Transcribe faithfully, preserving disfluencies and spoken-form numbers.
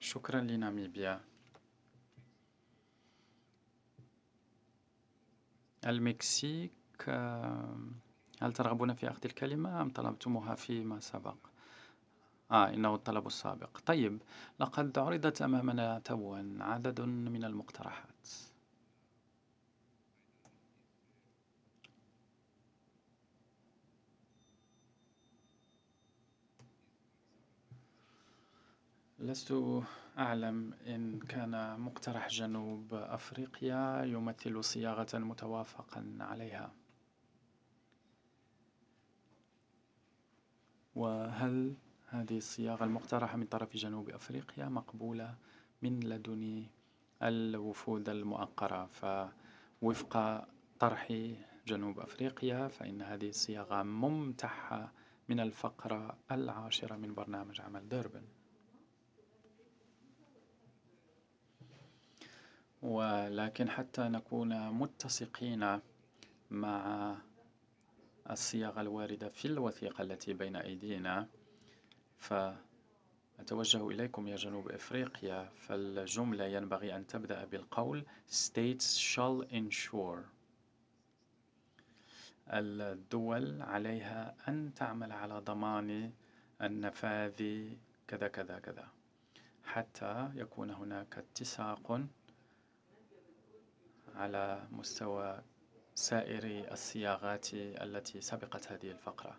شكرا لناميبيا. المكسيك. آه، هل ترغبون في أخذ الكلمة أم طلبتموها فيما سبق؟ آه إنه الطلب السابق. طيب، لقد عرضت أمامنا توا عدد من المقترحات. لست أعلم إن كان مقترح جنوب أفريقيا يمثل صياغة متوافقا عليها، وهل هذه الصياغة المقترحة من طرف جنوب أفريقيا مقبولة من لدن الوفود المؤقرة. فوفق طرح جنوب أفريقيا فإن هذه الصياغة ممتحة من الفقرة العاشرة من برنامج عمل ديربن. ولكن حتى نكون متسقين مع الصياغة الواردة في الوثيقة التي بين أيدينا، فأتوجه إليكم يا جنوب أفريقيا. فالجملة ينبغي أن تبدأ بالقول States shall ensure. الدول عليها أن تعمل على ضمان النفاذ كذا كذا كذا، حتى يكون هناك اتساق على مستوى سائر الصياغات التي سبقت هذه الفقرة.